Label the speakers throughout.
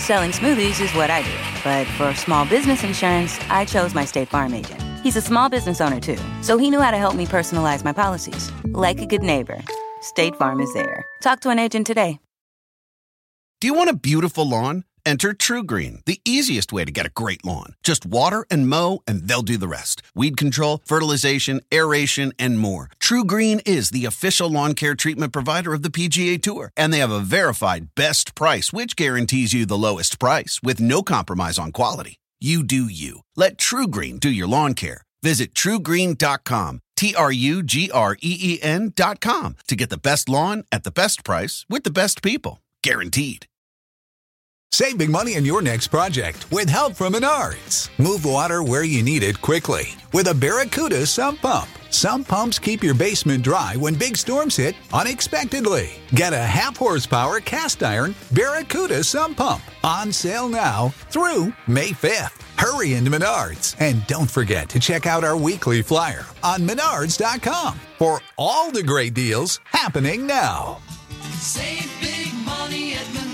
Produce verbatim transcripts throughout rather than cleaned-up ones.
Speaker 1: Selling smoothies is what I do. But for small business insurance, I chose my State Farm agent. He's a small business owner, too, so he knew how to help me personalize my policies. Like a good neighbor, State Farm is there. Talk to an agent today.
Speaker 2: Do you want a beautiful lawn? Enter TruGreen, the easiest way to get a great lawn. Just water and mow, and they'll do the rest. Weed control, fertilization, aeration, and more. TruGreen is the official lawn care treatment provider of the P G A Tour, and they have a verified best price, which guarantees you the lowest price with no compromise on quality. You do you. Let TruGreen do your lawn care. Visit True Green dot com, T R U G R E E N dot com, to get the best lawn at the best price with the best people. Guaranteed.
Speaker 3: Save big money on your next project with help from Menards. Move water where you need it quickly with a Barracuda sump pump. Sump pumps keep your basement dry when big storms hit unexpectedly. Get a half horsepower cast iron Barracuda sump pump on sale now through May fifth. Hurry into Menards and don't forget to check out our weekly flyer on Menards dot com for all the great deals happening now.
Speaker 4: Save big money at Menards.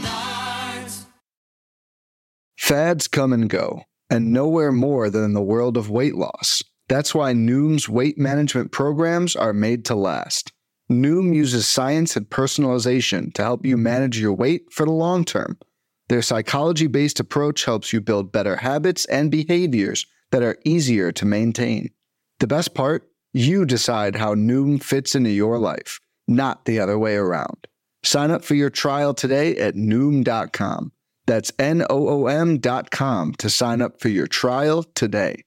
Speaker 5: Fads come and go, and nowhere more than in the world of weight loss. That's why Noom's weight management programs are made to last. Noom uses science and personalization to help you manage your weight for the long term. Their psychology-based approach helps you build better habits and behaviors that are easier to maintain. The best part? You decide how Noom fits into your life, not the other way around. Sign up for your trial today at Noom dot com. That's N O O M dot com to sign up for your trial today.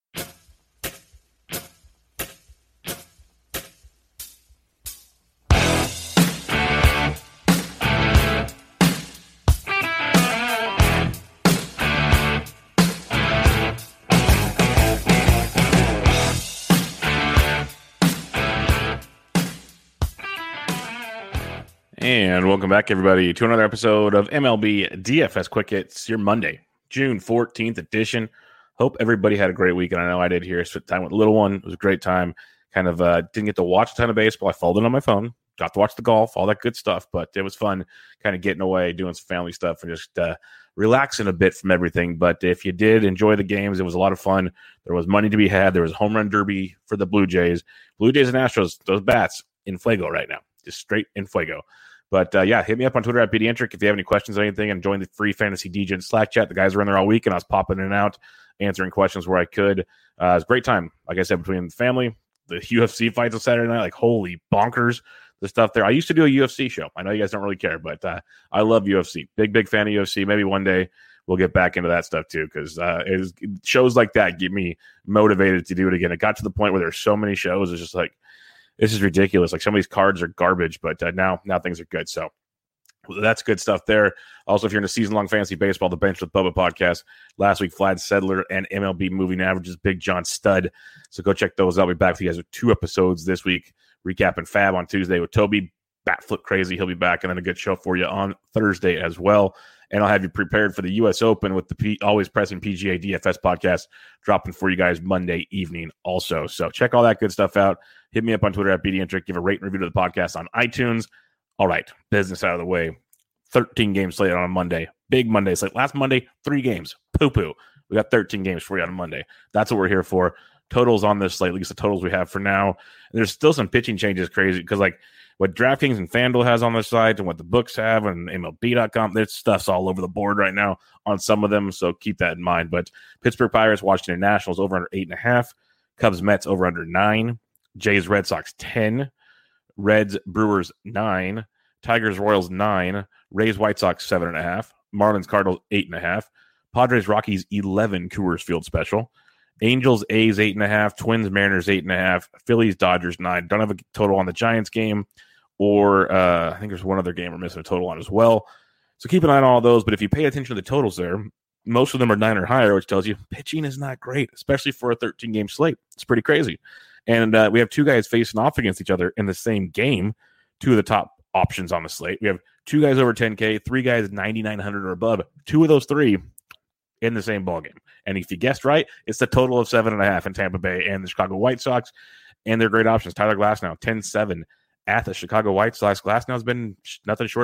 Speaker 6: And welcome back, everybody, to another episode of M L B D F S Quick Hits, your Monday, June fourteenth edition. Hope everybody had a great week, and I know I did here. Spent time with the little one. It was a great time. Kind of uh, didn't get to watch a ton of baseball. I followed it on my phone. Got to watch the golf, all that good stuff. But it was fun kind of getting away, doing some family stuff, and just uh, relaxing a bit from everything. But if you did enjoy the games, it was a lot of fun. There was money to be had. There was a home run derby for the Blue Jays. Blue Jays and Astros, those bats in fuego right now. Just straight in fuego. But, uh, yeah, hit me up on Twitter at Pediatric if you have any questions or anything, and join the free Fantasy D J Slack chat. The guys were in there all week, and I was popping in and out, answering questions where I could. Uh, it was a great time, like I said, between the family, the U F C fights on Saturday night, like, holy bonkers, the stuff there. I used to do a U F C show. I know you guys don't really care, but uh, I love U F C. Big, big fan of U F C. Maybe one day we'll get back into that stuff, too, because uh, shows like that get me motivated to do it again. It got to the point where there's so many shows, it's just like, this is ridiculous. Like, some of these cards are garbage, but uh, now now things are good. So that's good stuff there. Also, if you're in a season-long fantasy baseball, the Bench with Bubba podcast, last week, Vlad Sedler and M L B Moving Averages, Big John Stud. So go check those out. I'll be back with you guys with two episodes this week, recapping Fab on Tuesday with Toby, Batflip Crazy. He'll be back, and then a good show for you on Thursday as well. And I'll have you prepared for the U S Open with the P- always pressing P G A D F S podcast dropping for you guys Monday evening also. So check all that good stuff out. Hit me up on Twitter at Pediatric. Give a rate and review to the podcast on iTunes. All right, business out of the way. thirteen games slated on a Monday. Big Monday slate. Last Monday, three games. Poo-poo. We got thirteen games for you on Monday. That's what we're here for. Totals on this slate, at least the totals we have for now. And there's still some pitching changes crazy because, like, what DraftKings and FanDuel has on their site and what the books have and M L B dot com, there's stuff's all over the board right now on some of them, so keep that in mind. But Pittsburgh Pirates, Washington Nationals over under eight and a half. Cubs Mets over under nine. Jays Red Sox ten. Reds Brewers nine. Tigers Royals nine. Rays White Sox seven and a half. Marlins Cardinals eight and a half. Padres Rockies eleven. Coors Field special. Angels A's eight and a half. Twins Mariners eight and a half. Phillies Dodgers nine. Don't have a total on the Giants game. Or uh, I think there's one other game we're missing a total on as well. So keep an eye on all those. But if you pay attention to the totals there, most of them are nine or higher, which tells you pitching is not great, especially for a thirteen-game slate. It's pretty crazy. And uh, we have two guys facing off against each other in the same game, two of the top options on the slate. We have two guys over ten K, three guys ninety-nine hundred or above. Two of those three in the same ballgame. And if you guessed right, it's the total of seven and a half in Tampa Bay and the Chicago White Sox. And they're great options. Tyler Glasnow, ten seven at the Chicago White Sox. Glasnow has been nothing short of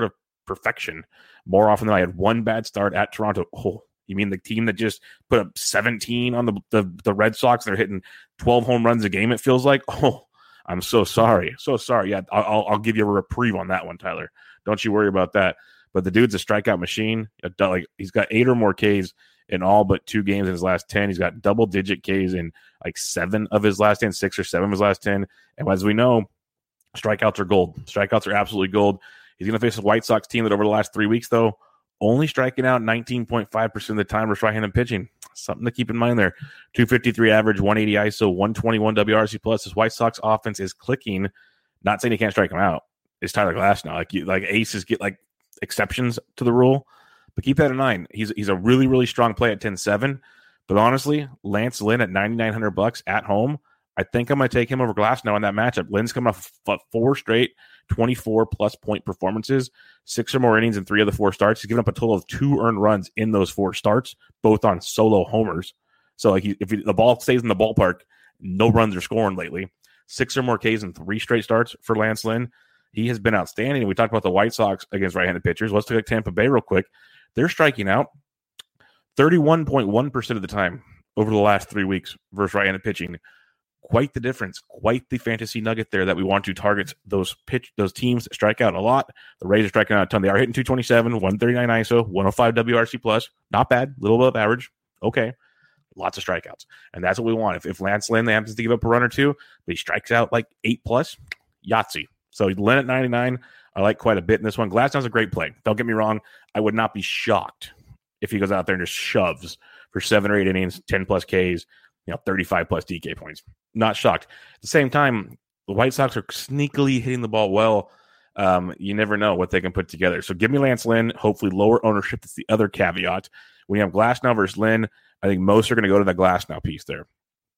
Speaker 6: perfection. More often than I had one bad start at Toronto. Oh, you mean the team that just put up seventeen on the, the, the Red Sox? They're hitting twelve home runs a game, it feels like. Oh, I'm so sorry. So sorry. Yeah, I'll, I'll give you a reprieve on that one, Tyler. Don't you worry about that. But the dude's a strikeout machine. Like, he's got eight or more Ks in all but two games in his last ten. He's got double-digit Ks in like seven of his last ten, six or seven of his last ten. And as we know, strikeouts are gold. Strikeouts are absolutely gold. He's going to face a White Sox team that over the last three weeks, though, only striking out nineteen point five percent of the time versus right-handed pitching. Something to keep in mind there. two fifty-three average, one eighty I S O, one twenty-one W R C plus. This White Sox offense is clicking. Not saying he can't strike him out. It's Tyler Glasnow. Like, you, like aces get like exceptions to the rule, but keep that in mind. He's he's a really, really strong play at ten seven. But honestly, Lance Lynn at ninety-nine hundred bucks at home, I think I'm going to take him over Glasnow in that matchup. Lynn's coming off four straight twenty-four plus point performances, six or more innings in three of the four starts. He's given up a total of two earned runs in those four starts, both on solo homers. So like he, if he, the ball stays in the ballpark, no runs are scoring lately. Six or more Ks in three straight starts for Lance Lynn. He has been outstanding. We talked about the White Sox against right-handed pitchers. Let's look at Tampa Bay real quick. They're striking out thirty-one point one percent of the time over the last three weeks versus right-handed pitching. Quite the difference. Quite the fantasy nugget there that we want to target those pitch those teams that strike out a lot. The Rays are striking out a ton. They are hitting two twenty-seven, one thirty-nine I S O, one oh five W R C plus. Not bad. A little above average. Okay. Lots of strikeouts. And that's what we want. If, if Lance Lynn happens to give up a run or two, but he strikes out like eight plus, Yahtzee. So Lynn at ninety-nine, I like quite a bit in this one. Glasnow's a great play. Don't get me wrong. I would not be shocked if he goes out there and just shoves for seven or eight innings, ten plus Ks, you know, thirty-five plus D K points. Not shocked. At the same time, the White Sox are sneakily hitting the ball well. Um, you never know what they can put together. So give me Lance Lynn, hopefully lower ownership. That's the other caveat. When you have Glasnow versus Lynn, I think most are going to go to the Glasnow piece there.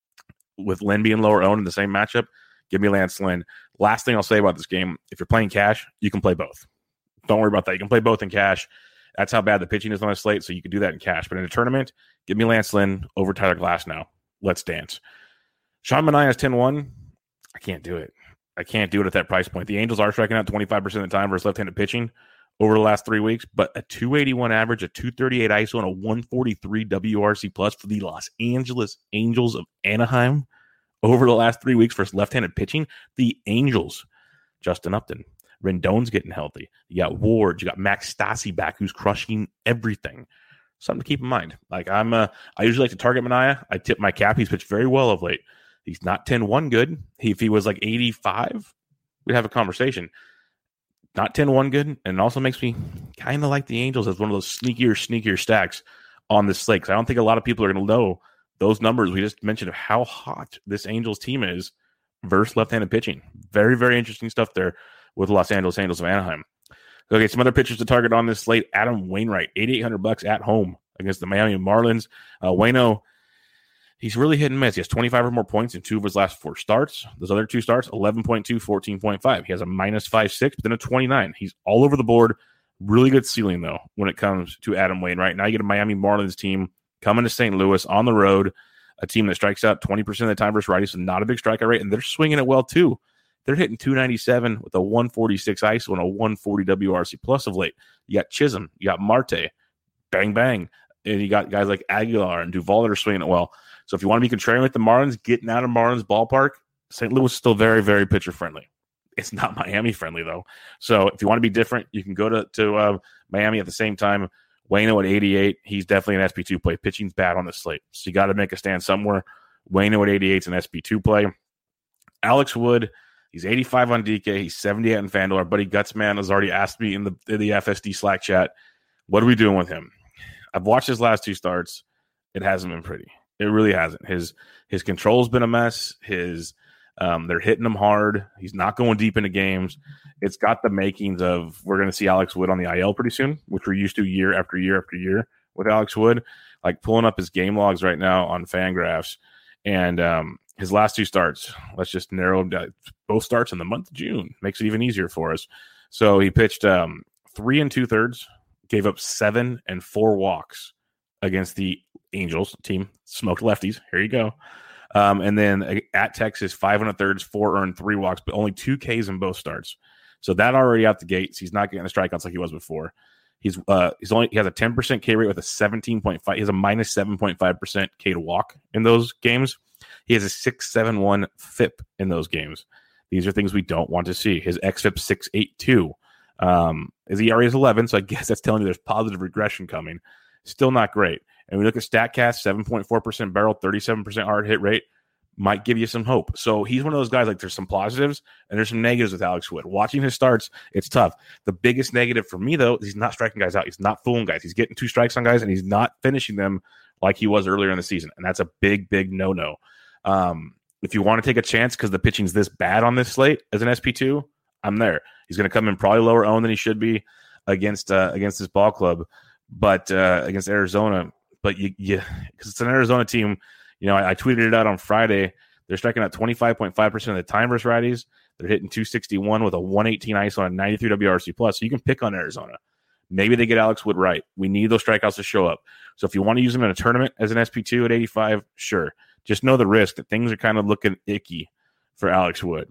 Speaker 6: With Lynn being lower owned in the same matchup, give me Lance Lynn. Last thing I'll say about this game, if you're playing cash, you can play both. Don't worry about that. You can play both in cash. That's how bad the pitching is on a slate, so you can do that in cash. But in a tournament, give me Lance Lynn over Tyler Glasnow. Let's dance. Sean Manaea is ten one. I can't do it. I can't do it at that price point. The Angels are striking out twenty-five percent of the time versus left-handed pitching over the last three weeks, but a two eighty-one average, a two thirty-eight I S O, and a one forty-three W R C plus for the Los Angeles Angels of Anaheim over the last three weeks versus left-handed pitching. The Angels, Justin Upton, Rendon's getting healthy. You got Ward, you got Max Stassi back, who's crushing everything. Something to keep in mind. Like I'm, uh, I usually like to target Manaea. I tip my cap. He's pitched very well of late. He's not ten one good. He, if he was like eighty-five, we'd have a conversation. Not ten one good, and it also makes me kind of like the Angels as one of those sneakier, sneakier stacks on this slate. Because I don't think a lot of people are going to know those numbers we just mentioned of how hot this Angels team is versus left-handed pitching. Very, very interesting stuff there with Los Angeles Angels of Anaheim. Okay, some other pitchers to target on this slate. Adam Wainwright, eighty-eight hundred bucks at home against the Miami Marlins. Uh, Waino, he's really hit and miss. He has twenty-five or more points in two of his last four starts. Those other two starts, eleven point two, fourteen point five. He has a minus five six, but then a twenty-nine. He's all over the board. Really good ceiling, though, when it comes to Adam Wainwright. Now you get a Miami Marlins team coming to Saint Louis on the road, a team that strikes out twenty percent of the time versus righties, so not a big strikeout rate, and they're swinging it well, too. They're hitting two ninety-seven with a one forty-six I S O and a one forty W R C plus of late. You got Chisholm, you got Marte, bang, bang. And you got guys like Aguilar and Duvall that are swinging it well. So if you want to be contrarian with the Marlins, getting out of Marlins ballpark, Saint Louis is still very, very pitcher friendly. It's not Miami friendly, though. So if you want to be different, you can go to, to uh, Miami at the same time. Waino at eighty-eight, he's definitely an S P two play. Pitching's bad on the slate. So you got to make a stand somewhere. Waino at eighty-eight is an S P two play. Alex Wood, he's eighty-five on D K. He's seventy-eight on FanDuel. Our buddy Gutsman has already asked me in the, in the F S D Slack chat, what are we doing with him? I've watched his last two starts. It hasn't been pretty. It really hasn't. His his control's been a mess. His um, they're hitting him hard. He's not going deep into games. It's got the makings of we're going to see Alex Wood on the I L pretty soon, which we're used to year after year after year with Alex Wood. Like pulling up his game logs right now on Fangraphs, and um, his last two starts. Let's just narrow them down. Both starts in the month of June. Makes it even easier for us. So he pitched um, three and two thirds. Gave up seven and four walks against the Angels team. Smoked lefties. Here you go. Um, and then at Texas, five and a thirds, four earned, three walks, but only two Ks in both starts. So that already out the gates. He's not getting the strikeouts like he was before. He's uh he's only he has a ten percent K rate with a seventeen point five. He has a minus seven point five percent K to walk in those games. He has a six seven one F I P in those games. These are things we don't want to see. His X F I P six eighty-two. Um, his E R A is eleven, so I guess that's telling you there's positive regression coming. Still not great. And we look at StatCast, seven point four percent barrel, thirty-seven percent hard hit rate, might give you some hope. So he's one of those guys, like there's some positives and there's some negatives with Alex Wood. Watching his starts, it's tough. The biggest negative for me, though, is he's not striking guys out. He's not fooling guys. He's getting two strikes on guys, and he's not finishing them like he was earlier in the season. And that's a big, big no-no. Um, if you want to take a chance because the pitching's this bad on this slate as an S P two, I'm there. He's going to come in probably lower owned than he should be against uh, against this ball club, but uh, against Arizona. But you, you, because it's an Arizona team, you know, I, I tweeted it out on Friday. They're striking out twenty-five point five percent of the time versus righties. They're hitting two sixty-one with a one eighteen I S O and a ninety-three W R C plus. So you can pick on Arizona. Maybe they get Alex Wood right. We need those strikeouts to show up. So if you want to use him in a tournament as an S P two at eighty-five, sure. Just know the risk that things are kind of looking icky for Alex Wood.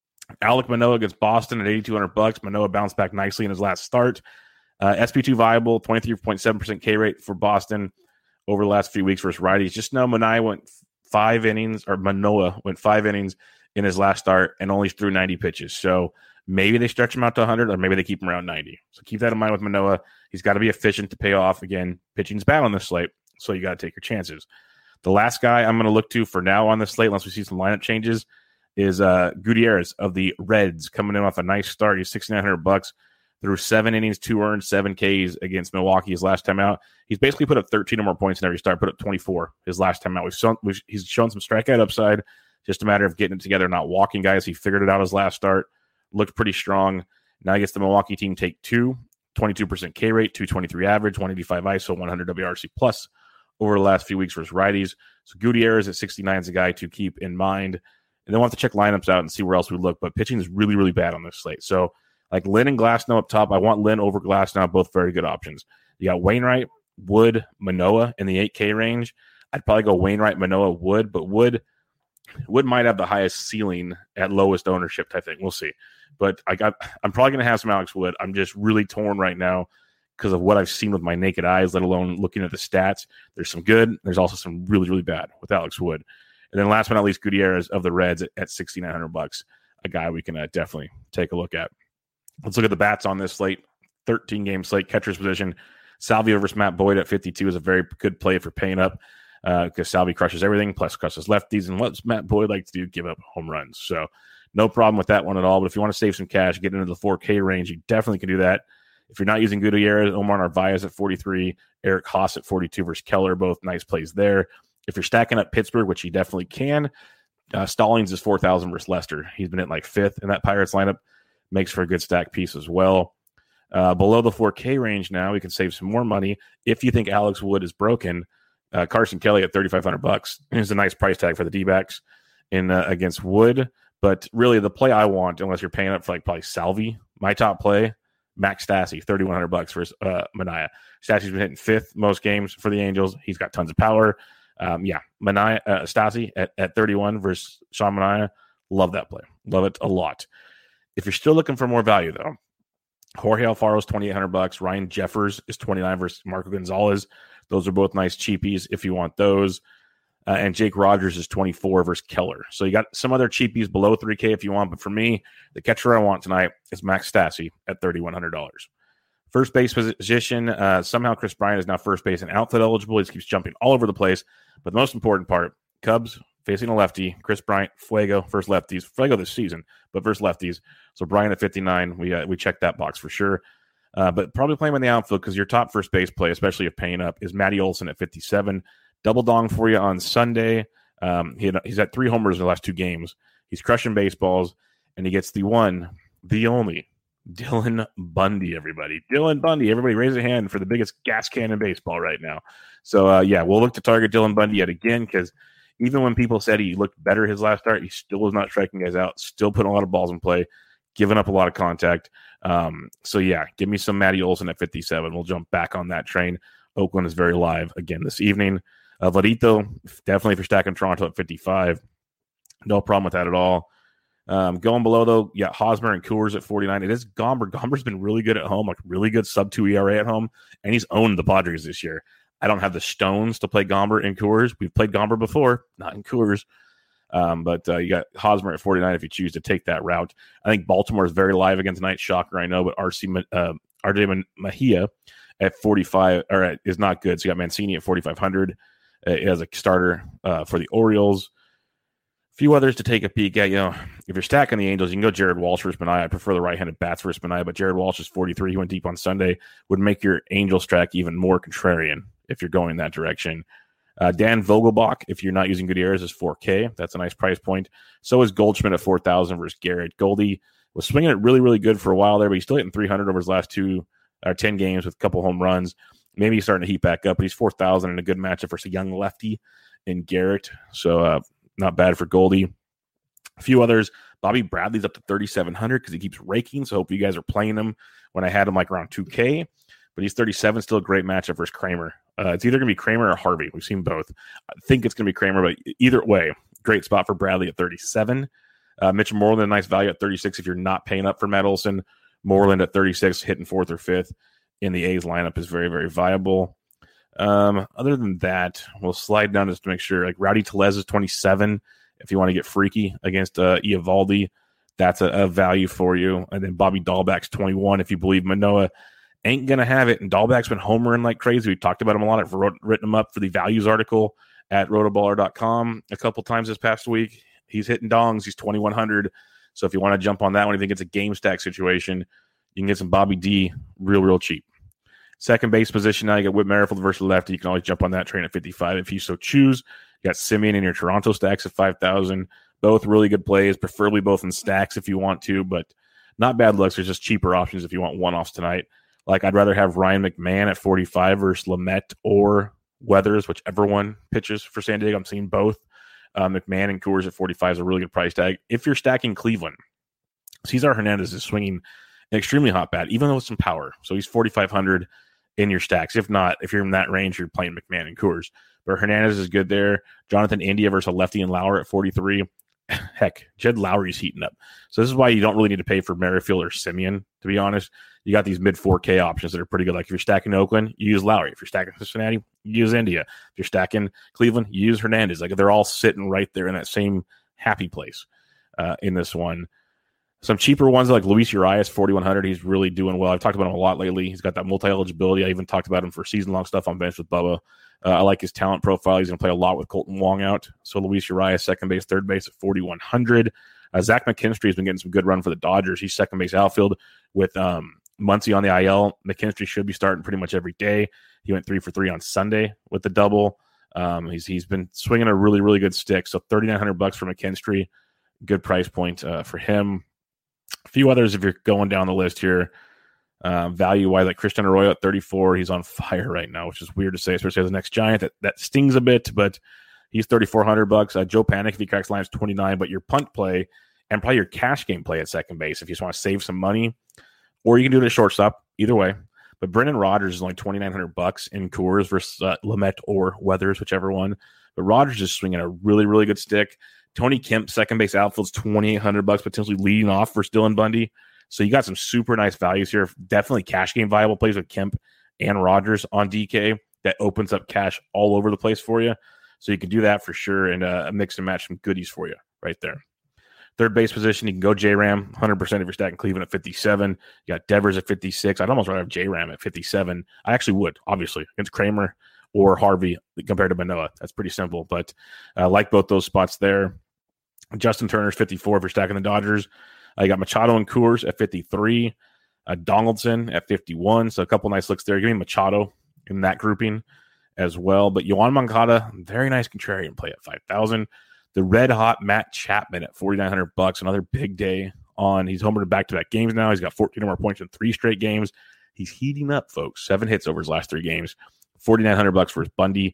Speaker 6: Alek Manoah against Boston at eighty-two hundred bucks. Manoah bounced back nicely in his last start. Uh, S P two viable, twenty-three point seven percent K rate for Boston over the last few weeks versus righties. Just know Manoah went five innings, or Manoah went five innings in his last start and only threw ninety pitches. So maybe they stretch him out to one hundred, or maybe they keep him around ninety. So keep that in mind with Manoah. He's got to be efficient to pay off. Again, pitching's bad on this slate, so you got to take your chances. The last guy I'm going to look to for now on this slate, unless we see some lineup changes, is uh, Gutierrez of the Reds, coming in off a nice start. He's sixty-nine hundred bucks. Through seven innings, two earned, seven Ks against Milwaukee his last time out. He's basically put up thirteen or more points in every start, put up twenty-four his last time out. We've shown, we've, he's shown some strikeout upside, just a matter of getting it together, not walking guys. He figured it out his last start, looked pretty strong. Now he gets the Milwaukee team take two, twenty-two percent K rate, two twenty-three average, one eighty-five I S O, one hundred W R C plus over the last few weeks versus righties. So Gutierrez at sixty-nine is a guy to keep in mind. And then we'll have to check lineups out and see where else we look. But pitching is really, really bad on this slate. So like Lynn and Glasnow up top, I want Lynn over Glasnow, both very good options. You got Wainwright, Wood, Manoah in the eight K range. I'd probably go Wainwright, Manoah, Wood, but Wood Wood might have the highest ceiling at lowest ownership type thing. We'll see. But I got I'm probably going to have some Alex Wood. I'm just really torn right now because of what I've seen with my naked eyes, let alone looking at the stats. There's some good. There's also some really, really bad with Alex Wood. And then last but not least, Gutierrez of the Reds at, at sixty-nine hundred bucks, a guy we can uh, definitely take a look at. Let's look at the bats on this slate. thirteen game slate, catcher's position. Salvio versus Matt Boyd at fifty-two is a very good play for paying up because uh, Salvi crushes everything, plus crushes lefties. And what's Matt Boyd like to do? Give up home runs. So no problem with that one at all. But if you want to save some cash, get into the four K range, you definitely can do that. If you're not using Gutierrez, Omar Narvaez at forty-three, Eric Haas at forty-two versus Keller, both nice plays there. If you're stacking up Pittsburgh, which you definitely can, uh, Stallings is four thousand versus Lester. He's been at like fifth in that Pirates lineup. Makes for a good stack piece as well. Uh, below the four K range now, we can save some more money. If you think Alex Wood is broken, uh, Carson Kelly at thirty-five hundred bucks is a nice price tag for the D-backs in uh, against Wood. But really, the play I want, unless you're paying up for like probably Salvi, my top play, Max Stassi, thirty-one hundred bucks versus uh, Manaea. Stassi's been hitting fifth most games for the Angels. He's got tons of power. Um, yeah, Manaea, uh, Stassi at, at thirty-one versus Sean Manaea. Love that play. Love it a lot. If you're still looking for more value, though, Jorge Alfaro is twenty-eight hundred bucks. Ryan Jeffers is twenty-nine versus Marco Gonzalez. Those are both nice cheapies if you want those. Uh, and Jake Rogers is twenty-four versus Keller. So you got some other cheapies below three K if you want. But for me, the catcher I want tonight is Max Stassi at thirty-one hundred dollars. First base position, uh, somehow Chris Bryant is now first base and outfield eligible. He just keeps jumping all over the place. But the most important part, Cubs facing a lefty, Chris Bryant, Fuego, first lefties. Fuego this season, but first lefties. So Bryant at fifty-nine, we uh, we checked that box for sure. Uh, but probably playing in the outfield because your top first base play, especially if paying up, is Matty Olson at fifty-seven. Double dong for you on Sunday. Um, he had, he's had three homers in the last two games. He's crushing baseballs, and he gets the one, the only, Dylan Bundy, everybody. Dylan Bundy. Everybody raise a hand for the biggest gas can in baseball right now. So, uh, yeah, we'll look to target Dylan Bundy yet again because even when people said he looked better his last start, he still was not striking guys out, still putting a lot of balls in play, giving up a lot of contact. Um, so, yeah, give me some Matty Olson at fifty-seven. We'll jump back on that train. Oakland is very live again this evening. Uh, Vladito, definitely if you're stacking Toronto at fifty-five. No problem with that at all. Um, going below, though, yeah, Hosmer and Coors at forty-nine. It is Gomber. Gomber's been really good at home, like really good sub two E R A at home, and he's owned the Padres this year. I don't have the stones to play Gomber in Coors. We've played Gomber before, not in Coors. Um, but uh, you got Hosmer at forty-nine if you choose to take that route. I think Baltimore is very live again tonight. Shocker, I know, but R C uh, R J Mejia at forty-five or at, is not good. So you got Mancini at forty-five hundred uh, as a starter uh, for the Orioles. Few others to take a peek at. You know, if you're stacking the Angels, you can go Jared Walsh versus Manaea. I prefer the right-handed bats versus Manaea, but Jared Walsh is forty-three. He went deep on Sunday. Would make your Angels stack even more contrarian if you're going that direction. Uh, Dan Vogelbach, if you're not using Gutierrez, is four K. That's a nice price point. So is Goldschmidt at four thousand versus Garrett. Goldie was swinging it really, really good for a while there, but he's still hitting three hundred over his last two or ten games with a couple home runs. Maybe he's starting to heat back up, but he's four thousand in a good matchup versus a young lefty in Garrett. So uh, not bad for Goldie. A few others. Bobby Bradley's up to thirty-seven hundred because he keeps raking, so hope you guys are playing him when I had him like around two K. But he's thirty-seven, still a great matchup versus Kramer. Uh, it's either going to be Kramer or Harvey. We've seen both. I think it's going to be Kramer, but either way, great spot for Bradley at thirty-seven. Uh, Mitchell Moreland, a nice value at thirty-six if you're not paying up for Matt Olson. Moreland at thirty-six, hitting fourth or fifth in the A's lineup is very, very viable. Um, other than that, we'll slide down just to make sure. Like Rowdy Tellez is twenty-seven if you want to get freaky against uh, Eovaldi. That's a, a value for you. And then Bobby Dahlbeck's twenty-one if you believe Manoah ain't going to have it. And Dahlbeck's been homering like crazy. We talked about him a lot. I've wrote, written him up for the values article at rotoballer dot com a couple times this past week. He's hitting dongs. He's twenty-one hundred. So if you want to jump on that one, you think it's a game stack situation, you can get some Bobby D real, real cheap. Second base position, now you got Whit Merrifield versus lefty. You can always jump on that train at fifty-five if you so choose. You got Simeon in your Toronto stacks at five thousand. Both really good plays, preferably both in stacks if you want to, but not bad looks. There's just cheaper options if you want one-offs tonight. Like I'd rather have Ryan McMahon at forty-five versus Lamet or Weathers, whichever one pitches for San Diego. I'm seeing both. Uh, McMahon and Coors at forty-five is a really good price tag. If you're stacking Cleveland, Cesar Hernandez is swinging an extremely hot bat, even though with some power. So he's forty-five hundred in your stacks. If not, if you're in that range, you're playing McMahon and Coors. But Hernandez is good there. Jonathan India versus a lefty and Lauer at forty-three. Heck, Jed Lowry's heating up. So this is why you don't really need to pay for Merrifield or Simeon, to be honest. You got these mid four K options that are pretty good. Like if you're stacking Oakland, you use Lowry. If you're stacking Cincinnati, you use India. If you're stacking Cleveland, you use Hernandez. Like they're all sitting right there in that same happy place uh, in this one. Some cheaper ones like Luis Urias, forty-one hundred. He's really doing well. I've talked about him a lot lately. He's got that multi-eligibility. I even talked about him for season-long stuff on Bench with Bubba. Uh, I like his talent profile. He's going to play a lot with Colton Wong out. So Luis Urias, second base, third base at forty-one hundred. Uh, Zach McKinstry has been getting some good run for the Dodgers. He's second base outfield with um, Muncy on the I L. McKinstry should be starting pretty much every day. He went three for three on Sunday with the double. Um, he's he's been swinging a really, really good stick. So thirty-nine hundred bucks for McKinstry. Good price point uh, for him. A few others if you're going down the list here. Uh, value-wise, like Christian Arroyo at thirty-four. He's on fire right now, which is weird to say, especially as the next Giant. That, that stings a bit, but he's thirty-four hundred bucks. Uh, Joe Panic, if he cracks lines, twenty-nine. But your punt play and probably your cash game play at second base if you just want to save some money. Or you can do it at shortstop, either way. But Brendan Rodgers is only twenty-nine hundred bucks in Coors versus uh, Lamet or Weathers, whichever one. But Rodgers is swinging a really, really good stick. Tony Kemp, second base outfield's twenty-eight hundred bucks, potentially leading off for Dylan Bundy. So you got some super nice values here. Definitely cash game viable plays with Kemp and Rodgers on D K that opens up cash all over the place for you. So you can do that for sure and uh, mix and match some goodies for you right there. Third base position, you can go J-Ram, one hundred percent if you're stacking Cleveland at fifty-seven. You got Devers at fifty-six. I'd almost rather have J-Ram at fifty-seven. I actually would, obviously, against Kramer or Harvey compared to Manoah. That's pretty simple, but I uh, like both those spots there. Justin Turner's fifty-four if you're stacking the Dodgers. Uh, you got Machado and Coors at fifty-three. Uh, Donaldson at fifty-one. So a couple nice looks there. Give me Machado in that grouping as well. But Yohan Moncada, very nice contrarian play at five thousand. The red hot Matt Chapman at forty-nine hundred bucks. Another big day on. He's homered back-to-back games now. He's got fourteen or more points in three straight games. He's heating up, folks. Seven hits over his last three games. forty-nine hundred bucks for his Bundy.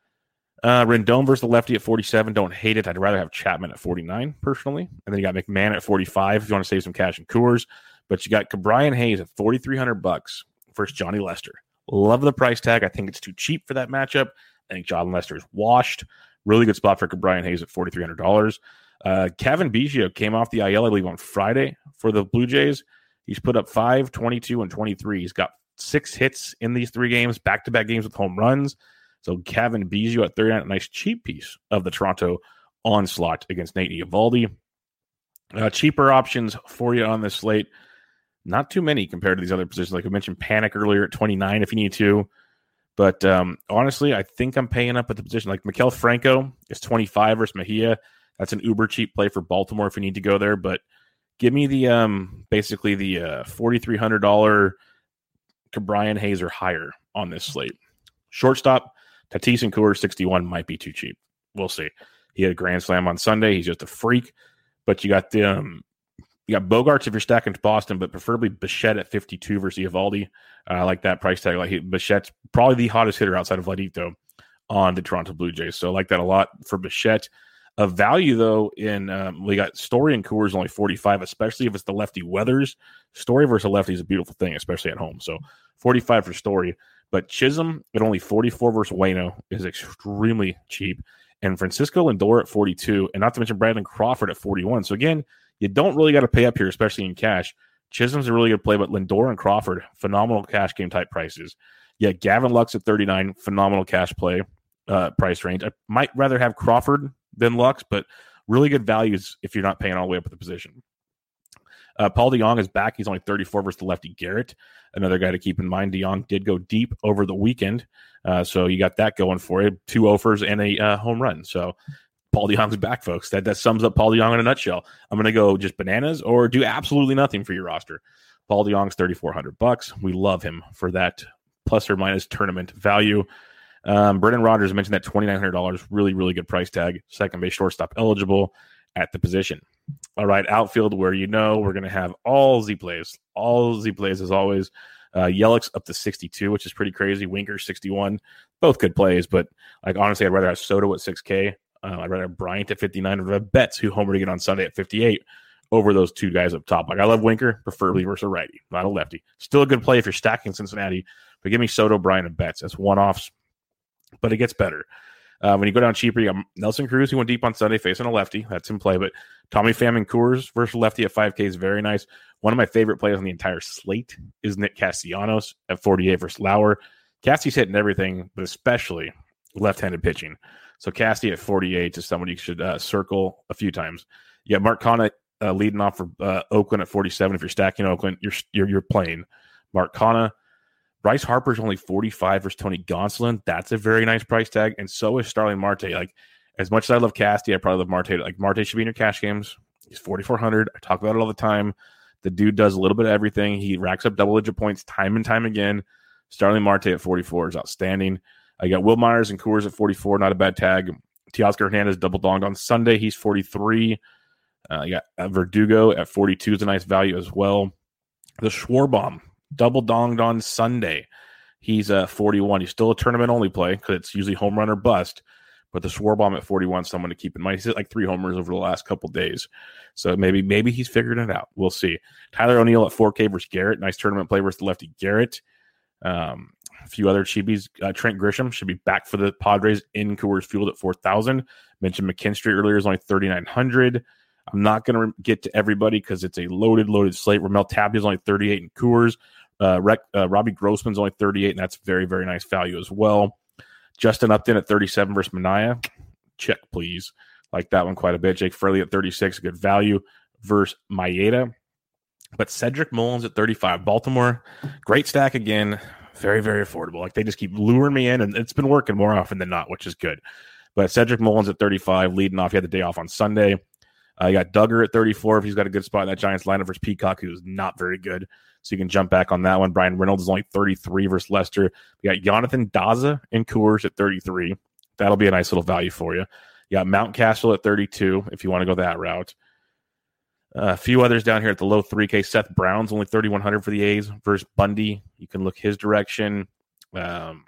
Speaker 6: Uh, Rendon versus the lefty at forty-seven. Don't hate it. I'd rather have Chapman at forty-nine, personally. And then you got McMahon at forty-five if you want to save some cash in Coors. But you got Brian Hayes at forty-three hundred bucks versus Johnny Lester. Love the price tag. I think it's too cheap for that matchup. I think John Lester is washed. Really good spot for Brian Hayes at forty-three hundred dollars. Uh, Kevin Biggio came off the I L, I believe, on Friday for the Blue Jays. He's put up five, twenty-two, and twenty-three. He's got six hits in these three games, back-to-back games with home runs. So Kevin Biggio at thirty-nine, a nice cheap piece of the Toronto onslaught against Nate Eovaldi. Uh, cheaper options for you on this slate. Not too many compared to these other positions. Like I mentioned, Panic earlier at twenty-nine if you need to. But um, honestly, I think I'm paying up at the position. Like Maikel Franco is twenty-five versus Mejia. That's an uber cheap play for Baltimore if you need to go there. But give me the um, basically the uh, forty-three hundred dollars Brian Hayes or higher on this slate. Shortstop, Tatis and Coors sixty-one might be too cheap. We'll see. He had a grand slam on Sunday. He's just a freak. But you got the um, you got Bogarts if you're stacking to Boston, but preferably Bichette at fifty-two versus Eovaldi. Uh, I like that price tag. Like he, Bichette's probably the hottest hitter outside of Vladito on the Toronto Blue Jays. So I like that a lot for Bichette. Of value, though, in um, we got Story and Coors only forty-five, especially if it's the lefty weathers. Story versus a lefty is a beautiful thing, especially at home. So forty-five for Story. But Chisholm at only forty-four versus Waino is extremely cheap. And Francisco Lindor at forty-two, and not to mention Brandon Crawford at forty-one. So again, you don't really got to pay up here, especially in cash. Chisholm's a really good play, but Lindor and Crawford, phenomenal cash game type prices. Yeah, Gavin Lux at thirty-nine, phenomenal cash play uh, price range. I might rather have Crawford than Lux, but really good values if you're not paying all the way up at the position. Uh, Paul DeJong is back. He's only thirty-four versus the lefty Garrett. Another guy to keep in mind. DeJong did go deep over the weekend, uh, so you got that going for you. Two offers and a uh, home run. So Paul DeJong's back, folks. That that sums up Paul DeJong in a nutshell. I'm going to go just bananas or do absolutely nothing for your roster. Paul DeJong's thirty-four hundred bucks. We love him for that plus or minus tournament value. Um, Brendan Rodgers mentioned that twenty-nine hundred dollars, really, really good price tag. Second base shortstop eligible at the position. All right, outfield, where you know we're going to have all Z plays. All Z plays as always. Uh, Yelich up to sixty-two, which is pretty crazy. Winker sixty-one. Both good plays, but like honestly, I'd rather have Soto at six K. Uh, I'd rather have Bryant at fifty-nine. I'd rather have Betts, who homered again on Sunday at fifty-eight, over those two guys up top. Like I love Winker, preferably versus a righty, not a lefty. Still a good play if you're stacking Cincinnati, but give me Soto, Bryant, and Betts as one-offs. But it gets better. Uh, when you go down cheaper, you got Nelson Cruz, who went deep on Sunday facing a lefty. That's in play. But Tommy Pham and Coors versus lefty at five K is very nice. One of my favorite plays on the entire slate is Nick Castellanos at forty-eight versus Lauer. Cassie's hitting everything, but especially left-handed pitching. So Cassie at forty-eight is someone you should uh, circle a few times. You got Mark Canha uh, leading off for uh, Oakland at forty-seven. If you're stacking Oakland, you're you're, you're playing Mark Canha. Bryce Harper's only forty-five versus Tony Gonsolin. That's a very nice price tag. And so is Starling Marte. Like, as much as I love Casty, I probably love Marte. Like, Marte should be in your cash games. He's forty-four hundred. I talk about it all the time. The dude does a little bit of everything. He racks up double-digit points time and time again. Starling Marte at forty-four is outstanding. I got Will Myers and Coors at forty-four. Not a bad tag. Teoscar Hernandez double-donged on Sunday. He's forty-three. Uh, you got Verdugo at forty-two is a nice value as well. The Schwarbaum double-donged on Sunday. He's uh, forty-one. He's still a tournament-only play because it's usually home run or bust. But the Schwarbaum at forty-one is someone to keep in mind. He's hit like three homers over the last couple days. So maybe maybe he's figured it out. We'll see. Tyler O'Neill at four K versus Garrett. Nice tournament play versus the lefty Garrett. Um, a few other cheapies. Uh, Trent Grisham should be back for the Padres in Coors Field at four thousand. Mentioned McKinstry earlier is only thirty-nine hundred. I'm not going to get to everybody because it's a loaded, loaded slate. Ramel Tapia is only thirty-eight in Coors. Uh, Rec, uh, Robbie Grossman's only thirty-eight, and that's very, very nice value as well. Justin Upton at thirty-seven versus Minaya. Check, please. Like that one quite a bit. Jake Fraley at thirty-six, good value versus Maeda. But Cedric Mullins at thirty-five. Baltimore, great stack again. Very, very affordable. Like they just keep luring me in, and it's been working more often than not, which is good. But Cedric Mullins at thirty-five, leading off. He had the day off on Sunday. Uh, you got Duggar at thirty-four if he's got a good spot in that Giants lineup versus Peacock, who's not very good. So you can jump back on that one. Brian Reynolds is only thirty-three versus Lester. We got Jonathan Daza in Coors at thirty-three. That'll be a nice little value for you. You got Mountcastle at thirty-two if you want to go that route. Uh, a few others down here at the low three K. Seth Brown's only thirty-one hundred for the A's versus Bundy. You can look his direction. Um,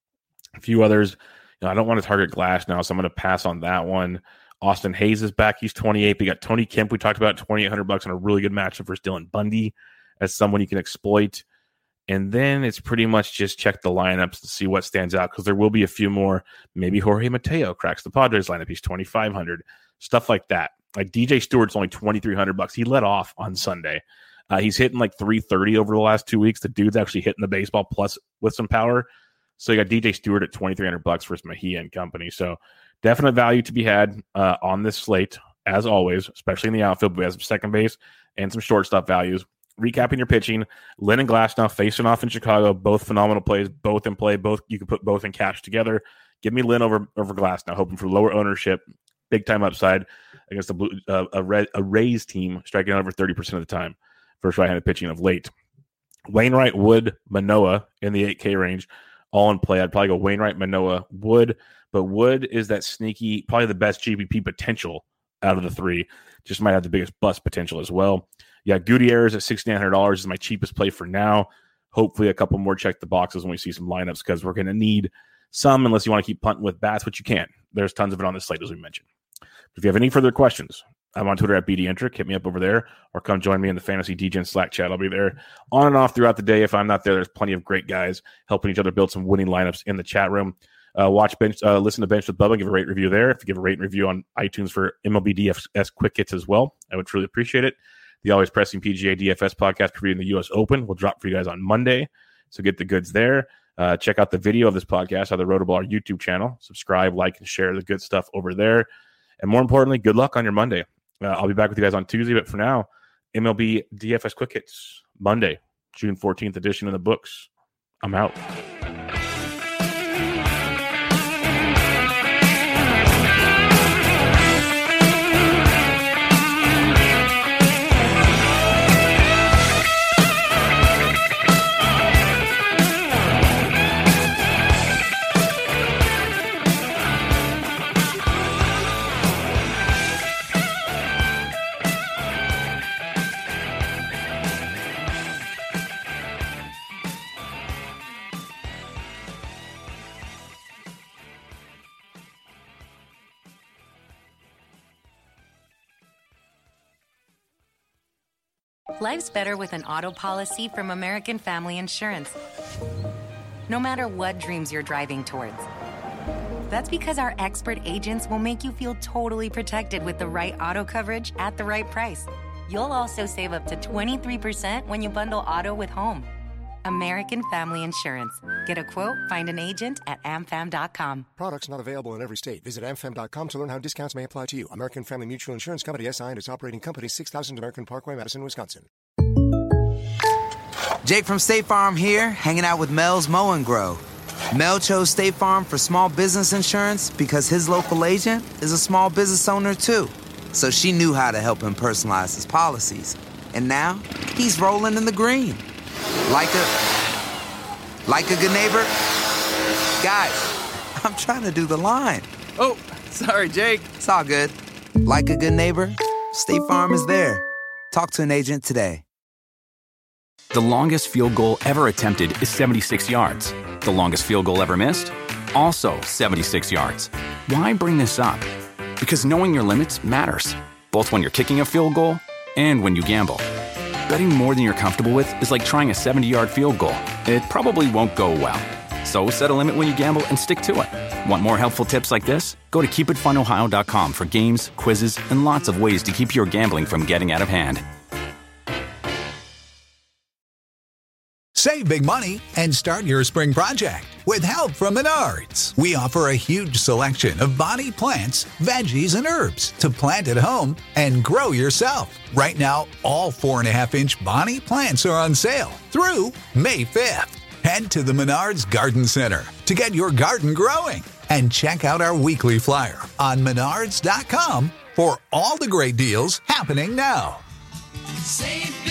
Speaker 6: a few others. You know, I don't want to target Glass now, so I'm going to pass on that one. Austin Hayes is back. He's twenty-eight. We got Tony Kemp. We talked about twenty-eight hundred bucks on a really good matchup versus Dylan Bundy as someone you can exploit. And then it's pretty much just check the lineups to see what stands out because there will be a few more. Maybe Jorge Mateo cracks the Padres lineup. He's twenty-five hundred. Stuff like that. Like D J Stewart's only twenty-three hundred bucks. He let off on Sunday. Uh, he's hitting like three thirty over the last two weeks. The dude's actually hitting the baseball plus with some power. So you got D J Stewart at twenty-three hundred bucks versus Mejia and company. So definite value to be had uh, on this slate, as always, especially in the outfield. We have some second base and some shortstop values. Recapping your pitching, Lynn and Glasnow facing off in Chicago, both phenomenal plays, both in play, both you can put both in cash together. Give me Lynn over over Glasnow, hoping for lower ownership, big time upside against a, blue, uh, a, Red, a Rays team striking out over thirty percent of the time versus right-handed pitching of late. Wainwright, Wood, Manoah in the eight K range, all in play. I'd probably go Wainwright, Manoah, Wood, but Wood is that sneaky, probably the best G B P potential out of the three. Just might have the biggest bust potential as well. Yeah, Gutierrez at six thousand nine hundred dollars is my cheapest play for now. Hopefully a couple more check the boxes when we see some lineups because we're going to need some unless you want to keep punting with bats, which you can. There's tons of it on this slate, as we mentioned. If you have any further questions, I'm on Twitter at B D Entric. Hit me up over there or come join me in the Fantasy D Gen Slack chat. I'll be there on and off throughout the day. If I'm not there, there's plenty of great guys helping each other build some winning lineups in the chat room. Uh, watch bench, uh, listen to Bench with Bubba. Give a rate review there. If you give a rate and review on iTunes for M L B D F S Quick Hits as well, I would truly appreciate it. The Always Pressing P G A D F S podcast previewing the U S Open will drop for you guys on Monday, so get the goods there. Uh, check out the video of this podcast on the Rotoballer YouTube channel. Subscribe, like, and share the good stuff over there. And more importantly, good luck on your Monday. Uh, I'll be back with you guys on Tuesday, but for now, M L B D F S Quick Hits, Monday, June fourteenth edition in the books. I'm out.
Speaker 7: Life's better with an auto policy from American Family Insurance. No matter what dreams you're driving towards. That's because our expert agents will make you feel totally protected with the right auto coverage at the right price. You'll also save up to twenty-three percent when you bundle auto with home. American Family Insurance. Get a quote, find an agent at a m fam dot com.
Speaker 8: Products not available in every state. Visit a m fam dot com to learn how discounts may apply to you. American Family Mutual Insurance Company, S I and its operating company, six thousand American Parkway, Madison, Wisconsin.
Speaker 9: Jake from State Farm here, hanging out with Mel's Mow and Grow. Mel chose State Farm for small business insurance because his local agent is a small business owner too. So she knew how to help him personalize his policies. And now, he's rolling in the green. Like a... Like a good neighbor? Guys, I'm trying to do the line.
Speaker 10: Oh, sorry, Jake.
Speaker 9: It's all good. Like a good neighbor, State Farm is there. Talk to an agent today.
Speaker 11: The longest field goal ever attempted is seventy-six yards. The longest field goal ever missed? Also seventy-six yards. Why bring this up? Because knowing your limits matters, both when you're kicking a field goal and when you gamble. Betting more than you're comfortable with is like trying a seventy-yard field goal. It probably won't go well. So set a limit when you gamble and stick to it. Want more helpful tips like this? Go to keep it fun ohio dot com for games, quizzes, and lots of ways to keep your gambling from getting out of hand.
Speaker 3: Save big money and start your spring project with help from Menards. We offer a huge selection of bonnie plants, veggies, and herbs to plant at home and grow yourself. Right now, all four and a half inch bonnie plants are on sale through May fifth. Head to the Menards Garden Center to get your garden growing and check out our weekly flyer on menards dot com for all the great deals happening now.
Speaker 4: Save